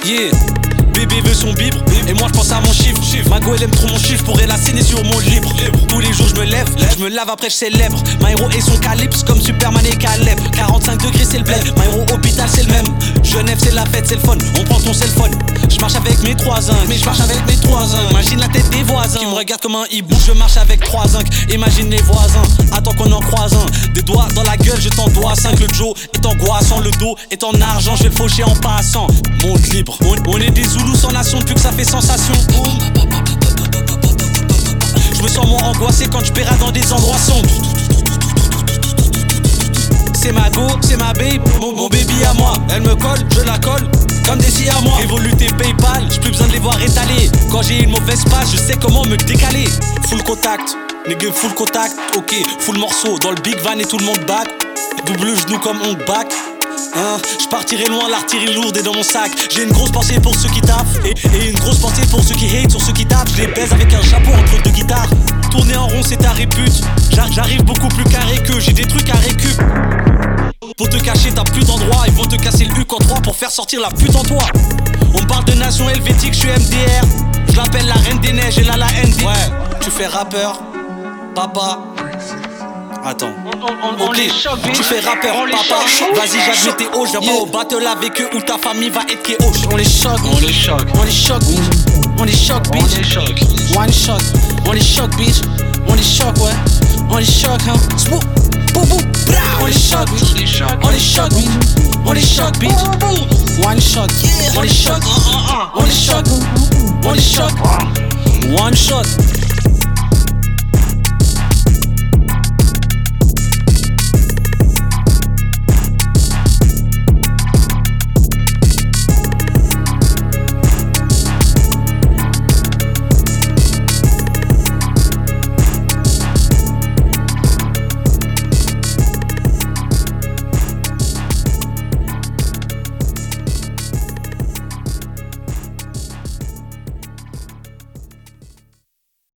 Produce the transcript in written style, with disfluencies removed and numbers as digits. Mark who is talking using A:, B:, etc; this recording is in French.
A: Yeah. Bébé veut son bibre, et moi je pense à mon chiffre. Mago elle aime trop mon chiffre, pourrait la scène sur mon libre. Tous les jours je me lève, je me lave après je célèbre. My héros et son calypse comme Superman et Caleb. 45 degrés c'est le bled, my héros hôpital c'est le même. Genève c'est la fête, c'est le fun, on prend ton cellphone. Je marche avec mes 3 zincs, mais je marche avec mes 3 zincs. Imagine la tête des voisins qui me regardent comme un hibou. Je marche avec 3 zincs, imagine les voisins. Attends qu'on en croise un, des doigts dans la gueule je t'en dois 5. Le Joe est angoissant, le dos est en argent, je vais le faucher en passant. Monte libre, on est des Zoulous sans nation depuis que ça fait sensation. Je me sens moins angoissé quand je paiera dans des endroits sombres. C'est ma go, c'est ma babe, mon baby à moi. Elle me colle, je la colle, comme des scies à moi. Révoluté Paypal, j'ai plus besoin de les voir étaler. Quand j'ai une mauvaise passe, je sais comment me décaler. Full contact, nigga full contact, ok, full morceau. Dans le big van et tout le monde back. Double genou comme on back. Je partirai loin, l'artillerie lourde est dans mon sac. J'ai une grosse pensée pour ceux qui tapent et une grosse pensée pour ceux qui hate sur ceux qui tapent. Je les baise avec un chapeau entre 2 guitares. Tourner en rond c'est ta répute. J'arrive beaucoup plus carré que j'ai des trucs à récup. Pour te cacher t'as plus d'endroit. Ils vont te casser le huc en 3 pour faire sortir la pute en toi. On me parle de nation helvétique, je suis MDR. Je l'appelle la reine des neiges et là la ND. Ouais, tu fais rappeur, papa. Attends,
B: on les choque,
A: tu fais rappeur, papa. Vas-y, j'admets tes hauts. Je viens pas au battle avec eux où ta famille va être KO. On les choque,
B: on les choque,
A: on les choque, on les choque, bitch.
B: On les choque,
A: one shot, on les choque, bitch. On les choque, ouais. On les choque, hein. Swoop, boum, boum, bra. On les choque, bitch. On les choque, bitch. On les choque, bitch. One shot, on les choque, on les choque, on les choque. One shot.